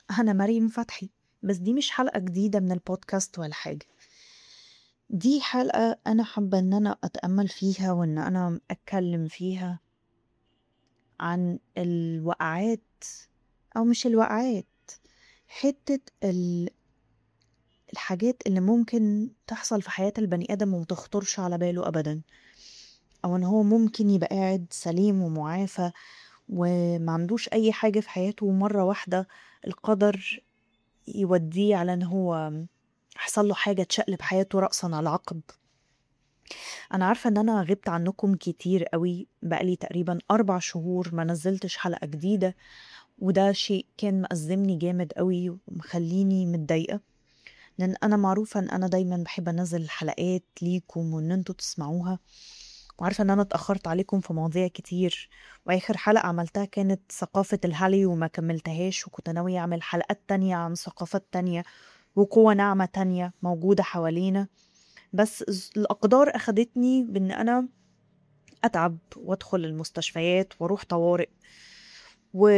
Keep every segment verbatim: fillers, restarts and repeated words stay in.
أنا مريم فتحي. بس دي مش حلقة جديدة من البودكاست ولا حاجة. دي حلقة أنا حابة إن أنا أتأمل فيها وإن أنا أتكلم فيها عن الوقعات، أو مش الوقعات، حتة ال- الحاجات اللي ممكن تحصل في حياة البني آدم ومتخطرش على باله أبدا، أو إن هو ممكن يبقى قاعد سليم ومعافى وما عندوش أي حاجة في حياته، ومرة واحدة القدر يوديه على إن هو حصل له حاجة تشقلب حياته رأسا على عقب. أنا عارفة إن أنا غبت عنكم كتير قوي، بقالي تقريبا أربع شهور ما نزلتش حلقة جديدة، وده شيء كان مأزمني جامد قوي ومخليني متضايقة، لأن أنا معروفة إن أنا دايما بحب أنزل الحلقات ليكم وإن انتوا تسمعوها، وعارفة إن أنا اتأخرت عليكم في مواضيع كتير. وآخر حلقة عملتها كانت ثقافة الهالي وما كملتهاش، وكنت ناوية أعمل حلقات تانية عن ثقافات تانية وقوة ناعمة تانية موجودة حوالينا. بس ز- الأقدار أخدتني بأن أنا أتعب وأدخل المستشفيات وأروح طوارئ، و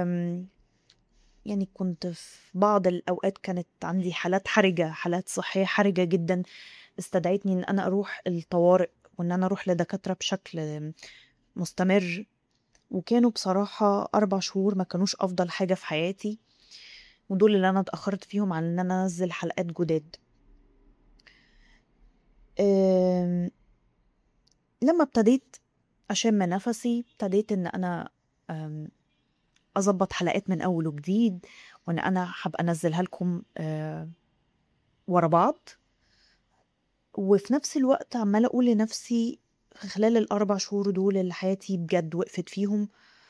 يعني كنت في بعض الأوقات كانت عندي حالات حرجة، حالات صحية حرجة جدا، استدعتني أن أنا أروح الطوارئ وأن أنا أروح لدكاترة بشكل مستمر. وكانوا بصراحة أربع شهور ما كانوش أفضل حاجة في حياتي، ودول اللي أنا اتأخرت فيهم عن أن أنا أنزل حلقات جداد. أم، لما ابتديت أشم نفسي ابتديت إن أنا أم، أظبط حلقات من أول وجديد، وإن أنا حابة أنزلها لكم أه، ورا بعض. وفي نفس الوقت عمالة أقول لنفسي في خلال الأربع شهور دول اللي حياتي بجد وقفت فيهم،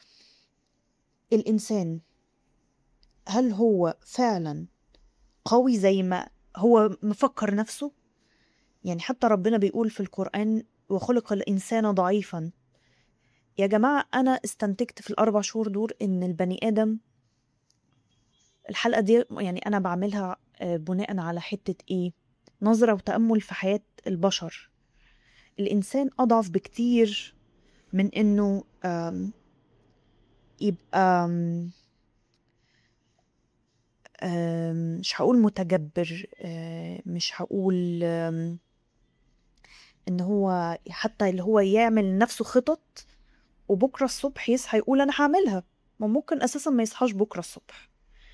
الإنسان هل هو فعلا قوي زي ما هو مفكر نفسه؟ يعني حتى ربنا بيقول في القرآن وخلق الإنسان ضعيفا. يا جماعة أنا استنتجت في الأربع شهور دول إن البني آدم، الحلقة دي يعني أنا بعملها آه، بناء على حتة إيه، نظرة وتأمل في حياة البشر. الإنسان أضعف بكتير من إنه آم، يبقى آم، آم، مش هقول متجبر، آه، مش هقول آم، إن هو حتى اللي هو يعمل لنفسه خطط وبكرة الصبح يصحى يقول أنا هعملها، ما ممكن أساسا ما يصحاش بكرة الصبح.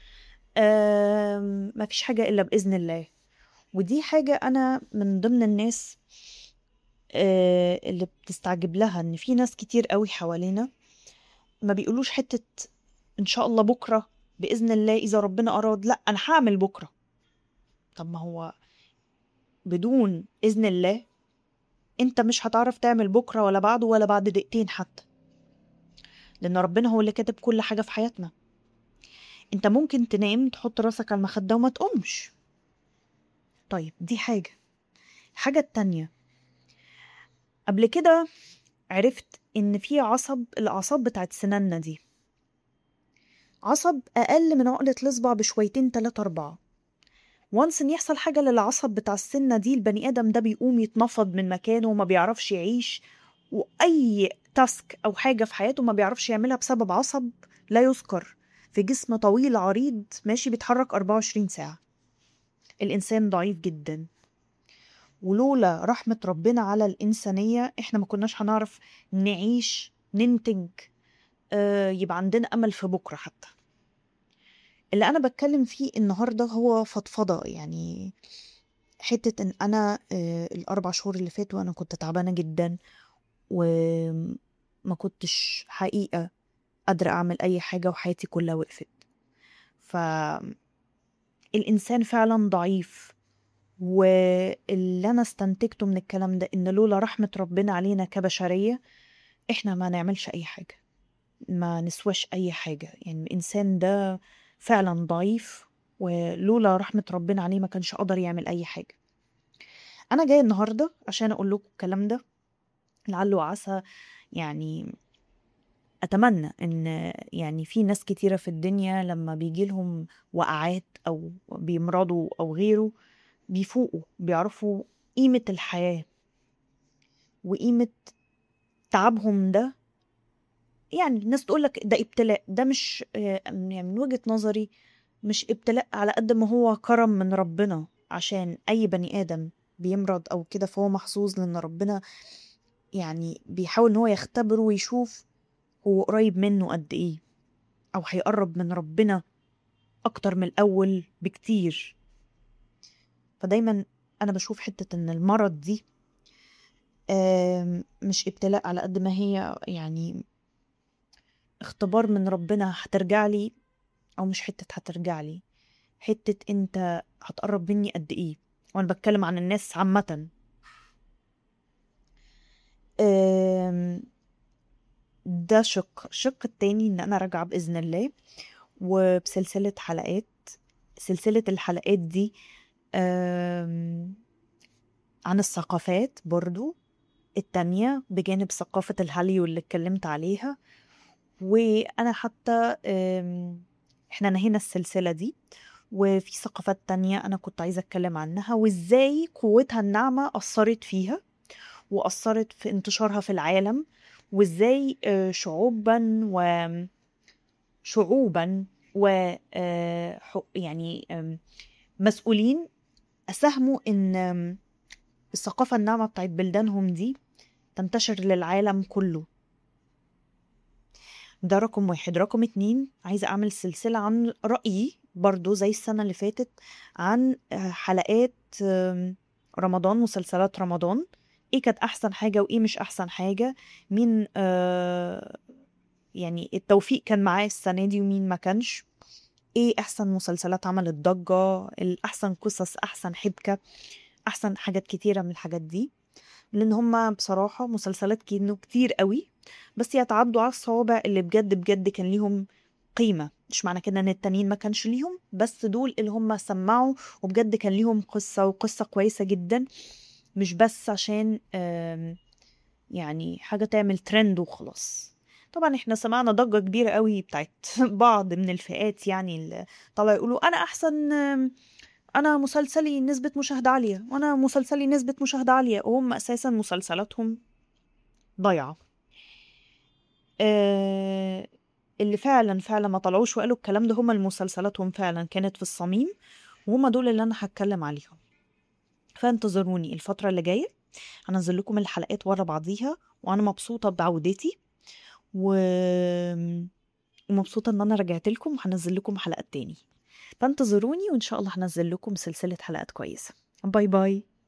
آم، ما فيش حاجة إلا بإذن الله. ودي حاجة أنا من ضمن الناس آه، اللي بتستعجب لها إن في ناس كتير قوي حوالينا ما بيقولوش حتة إن شاء الله بكرة، بإذن الله إذا ربنا أراد، لأ أنا هعمل بكرة. طب ما هو بدون إذن الله أنت مش هتعرف تعمل بكرة ولا بعده ولا بعد دقيقتين حتى، لأن ربنا هو اللي كاتب كل حاجة في حياتنا. أنت ممكن تنام تحط راسك على المخدة وما تقومش. طيب دي حاجة. الحاجة التانية، قبل كده عرفت إن في عصب، الأعصاب بتاعت سناننا دي عصب أقل من عقلة الإصبع بشويتين تلاتة أربعة. وانس إن يحصل حاجة للعصب بتاع السنة دي، البني آدم ده بيقوم يتنفض من مكانه وما بيعرفش يعيش، وأي تاسك أو حاجة في حياته ما بيعرفش يعملها بسبب عصب لا يذكر في جسم طويل عريض ماشي بيتحرك أربعة وعشرين ساعة. الإنسان ضعيف جدا، ولولا رحمة ربنا على الإنسانية إحنا ما كناش هنعرف نعيش، ننتج، آه، يبقى عندنا أمل في بكرة حتى. اللي أنا بتكلم فيه النهاردة هو فضفضة، يعني حتة إن أنا آه، الأربع شهور اللي فاتوا أنا كنت تعبانة جدا، وما كنتش حقيقة قادرة أعمل أي حاجة وحياتي كلها وقفت. فالإنسان فعلا ضعيف، واللي أنا استنتجته من الكلام ده إن لولا رحمة ربنا علينا كبشرية إحنا ما نعملش أي حاجة، ما نسواش أي حاجة. يعني الإنسان ده فعلا ضعيف، ولولا رحمة ربنا عليه ما كانش قدر يعمل أي حاجة. أنا جاية النهاردة عشان أقول لكم الكلام ده، لعله وعسى يعني أتمنى إن يعني في ناس كتيرة في الدنيا لما بيجي لهم وقعات أو بيمرضوا أو غيره بيفوقوا، بيعرفوا قيمة الحياة وقيمة تعبهم ده. يعني الناس تقولك ده ابتلاء، ده مش يعني من وجهة نظري مش ابتلاء على قد ما هو كرم من ربنا، عشان أي بني آدم بيمرض أو كده فهو محظوظ، لأن ربنا يعني بيحاول إن هو يختبره ويشوف هو قريب منه قد إيه، أو هيقرب من ربنا أكتر من الأول بكتير. فدايما أنا بشوف حتة إن المرض دي آم، مش ابتلاء على قد ما هي يعني اختبار من ربنا. هترجع لي او مش حتة هترجع لي، حتة انت هتقرب مني قد ايه، وانا بتكلم عن الناس عامة. آم، ده شق الشق التاني ان انا راجعة باذن الله وبسلسلة حلقات. سلسلة الحلقات دي آم، عن الثقافات برضو التانية بجانب ثقافة الهاليو اللي اتكلمت عليها. وانا حتى آم، احنا نهينا السلسلة دي، وفي ثقافات تانية أنا كنت عايزة أتكلم عنها وإزاي قوتها الناعمة أثرت فيها وأثرت في انتشارها في العالم، وإزاي آه، شعوبا وشعوبا و آه، ح- يعني آم، مسؤولين أساهموا إن آم، الثقافة الناعمة بتاعت بلدانهم دي تنتشر للعالم كله. ده رقم واحد. رقم اتنين، عايزة أعمل سلسلة عن رأيي برضو زي السنة اللي فاتت عن آه، حلقات آم، رمضان، مسلسلات رمضان، ايه كانت أحسن حاجة وايه مش أحسن حاجة، مين آه، يعني التوفيق كان معاه السنة دي ومين ما كانش، ايه أحسن مسلسلات عملت ضجة، الأحسن قصص، أحسن حبكة، أحسن حاجات كتيرة من الحاجات دي. لان هما بصراحة مسلسلات كانوا كتير قوي، بس يتعدوا على الصوابع اللي بجد بجد كان ليهم قيمة. مش معنى كده ان التانيين ما كانش ليهم، بس دول اللي هم سمعوا وبجد كان ليهم قصة، وقصة كويسة جدا، مش بس عشان آم، يعني حاجة تعمل ترند وخلاص. طبعا احنا سمعنا ضجة كبيرة قوي بتاعت بعض من الفئات، يعني اللي طلعوا يقولوا انا احسن، انا مسلسلي نسبة مشاهدة عالية، وانا مسلسلي نسبة مشاهدة عالية، وهم اساسا مسلسلاتهم ضايعة. آه اللي فعلا فعلا ما طلعوش وقالوا الكلام ده هم المسلسلاتهم فعلا كانت في الصميم، وهم دول اللي انا هتكلم عليهم. فانتظروني الفترة اللي جاية، هنزل لكم الحلقات ورا بعضيها، وانا مبسوطة بعودتي و... ومبسوطة ان انا رجعت لكم وهنزل لكم حلقات تاني. فانتظروني وان شاء الله هنزل لكم سلسلة حلقات كويسة. باي باي.